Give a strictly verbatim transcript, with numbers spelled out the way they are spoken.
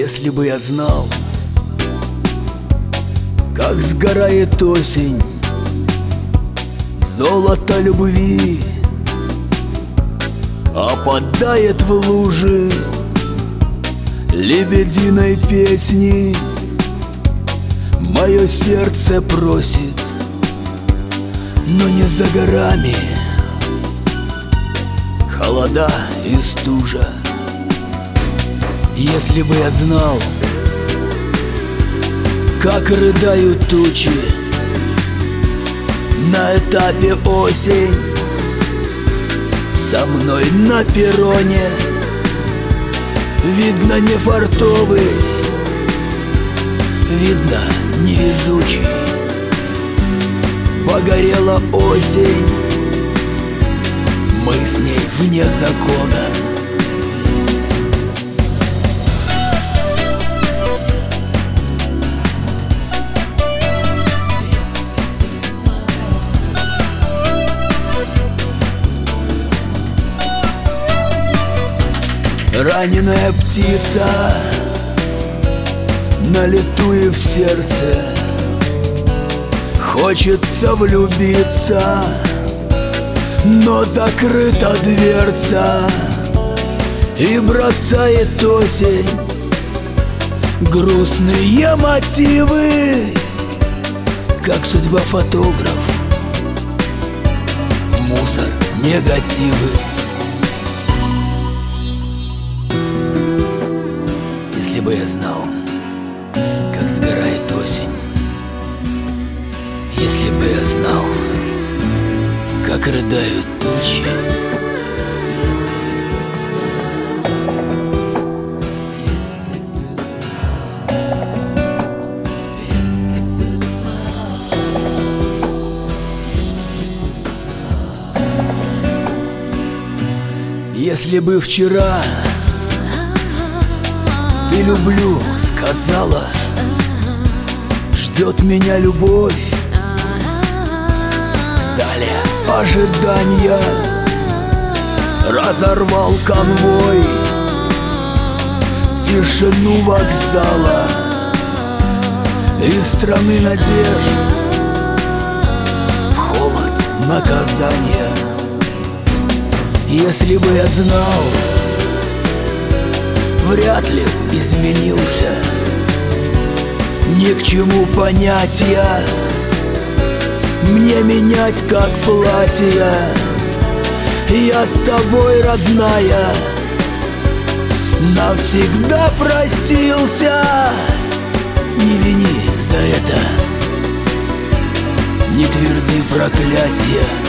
Если бы я знал, как сгорает осень, золото любви опадает в лужи лебединой песни. Мое сердце просит, но не за горами холода и стужа. Если бы я знал, как рыдают тучи на этапе осень, со мной на перроне видно не фартовый, видно невезучий. Погорела осень, мы с ней вне закона. Раненая птица на лету и в сердце хочется влюбиться, но закрыта дверца, и бросает осень грустные мотивы, как судьба фотограф, в мусор негативы. Если бы я знал, как сгорает осень, если бы я знал, как рыдают тучи, если бы вчера ты люблю сказала, ждет меня любовь в зале ожидания, разорвал конвой тишину вокзала и страны надежд в холод наказания. Если бы я знал, вряд ли изменился, ни к чему понятия мне менять как платья. Я с тобой, родная, навсегда простился. Не вини за это, не тверди проклятия.